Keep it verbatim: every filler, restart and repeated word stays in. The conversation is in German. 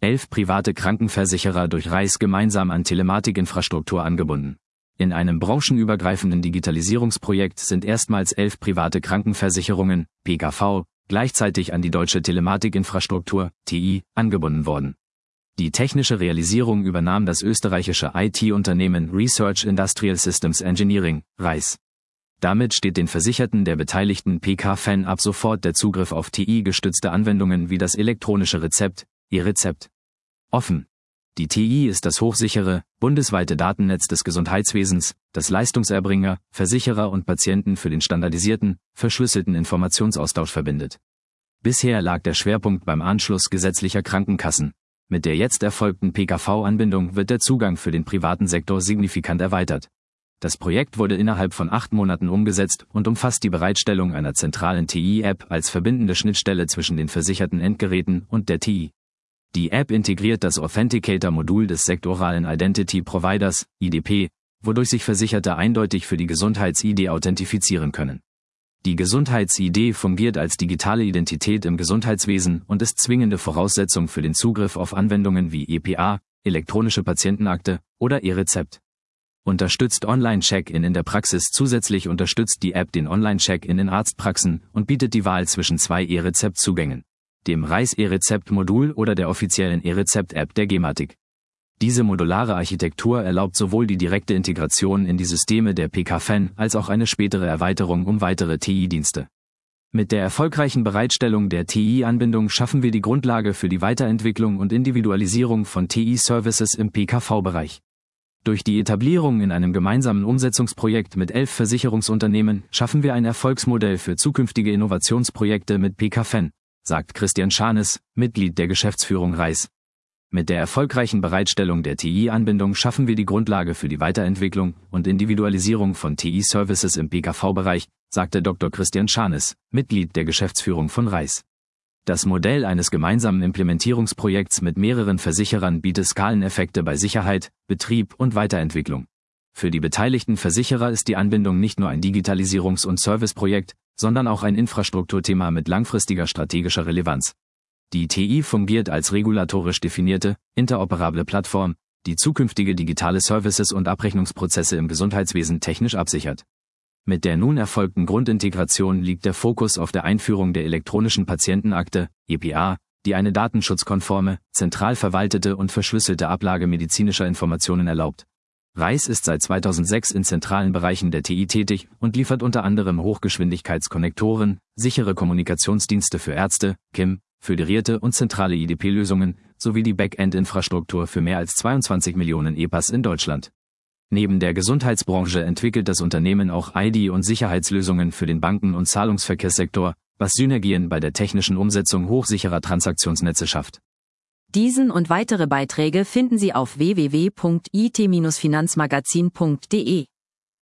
Elf private Krankenversicherer durch RISE gemeinsam an Telematikinfrastruktur angebunden. In einem branchenübergreifenden Digitalisierungsprojekt sind erstmals elf private Krankenversicherungen, P K V, gleichzeitig an die deutsche Telematikinfrastruktur, T I, angebunden worden. Die technische Realisierung übernahm das österreichische I T-Unternehmen Research Industrial Systems Engineering, RISE. Damit steht den Versicherten der beteiligten P K F E N ab sofort der Zugriff auf T I-gestützte Anwendungen wie das elektronische Rezept, E-Rezept, offen. Die T I ist das hochsichere, bundesweite Datennetz des Gesundheitswesens, das Leistungserbringer, Versicherer und Patienten für den standardisierten, verschlüsselten Informationsaustausch verbindet. Bisher lag der Schwerpunkt beim Anschluss gesetzlicher Krankenkassen. Mit der jetzt erfolgten P K V-Anbindung wird der Zugang für den privaten Sektor signifikant erweitert. Das Projekt wurde innerhalb von acht Monaten umgesetzt und umfasst die Bereitstellung einer zentralen T I-App als verbindende Schnittstelle zwischen den versicherten Endgeräten und der T I. Die App integriert das Authenticator-Modul des sektoralen Identity Providers, I D P, wodurch sich Versicherte eindeutig für die Gesundheits-I D authentifizieren können. Die Gesundheits-I D fungiert als digitale Identität im Gesundheitswesen und ist zwingende Voraussetzung für den Zugriff auf Anwendungen wie E P A, elektronische Patientenakte oder E-Rezept. Unterstützt Online-Check-in in der Praxis. Zusätzlich unterstützt die App den Online-Check-in in Arztpraxen und bietet die Wahl zwischen zwei E-Rezept-Zugängen, dem RISE E-Rezept-Modul oder der offiziellen E-Rezept-App der Gematik. Diese modulare Architektur erlaubt sowohl die direkte Integration in die Systeme der P K F E N als auch eine spätere Erweiterung um weitere T I-Dienste. Mit der erfolgreichen Bereitstellung der T I-Anbindung schaffen wir die Grundlage für die Weiterentwicklung und Individualisierung von T I-Services im P K V-Bereich. Durch die Etablierung in einem gemeinsamen Umsetzungsprojekt mit elf Versicherungsunternehmen schaffen wir ein Erfolgsmodell für zukünftige Innovationsprojekte mit P K F E N, sagt Christian Schanes, Mitglied der Geschäftsführung RISE. Mit der erfolgreichen Bereitstellung der T I-Anbindung schaffen wir die Grundlage für die Weiterentwicklung und Individualisierung von T I-Services im P K V-Bereich, sagte Doktor Christian Schanes, Mitglied der Geschäftsführung von RISE. Das Modell eines gemeinsamen Implementierungsprojekts mit mehreren Versicherern bietet Skaleneffekte bei Sicherheit, Betrieb und Weiterentwicklung. Für die beteiligten Versicherer ist die Anbindung nicht nur ein Digitalisierungs- und Serviceprojekt, sondern auch ein Infrastrukturthema mit langfristiger strategischer Relevanz. Die T I fungiert als regulatorisch definierte, interoperable Plattform, die zukünftige digitale Services und Abrechnungsprozesse im Gesundheitswesen technisch absichert. Mit der nun erfolgten Grundintegration liegt der Fokus auf der Einführung der elektronischen Patientenakte, E P A, die eine datenschutzkonforme, zentral verwaltete und verschlüsselte Ablage medizinischer Informationen erlaubt. RISE ist seit zweitausendsechs in zentralen Bereichen der T I tätig und liefert unter anderem Hochgeschwindigkeitskonnektoren, sichere Kommunikationsdienste für Ärzte, K I M, föderierte und zentrale I D P-Lösungen, sowie die Backend-Infrastruktur für mehr als zweiundzwanzig Millionen E P As in Deutschland. Neben der Gesundheitsbranche entwickelt das Unternehmen auch I D- und Sicherheitslösungen für den Banken- und Zahlungsverkehrssektor, was Synergien bei der technischen Umsetzung hochsicherer Transaktionsnetze schafft. Diesen und weitere Beiträge finden Sie auf w w w punkt i t Bindestrich finanzmagazin punkt d e.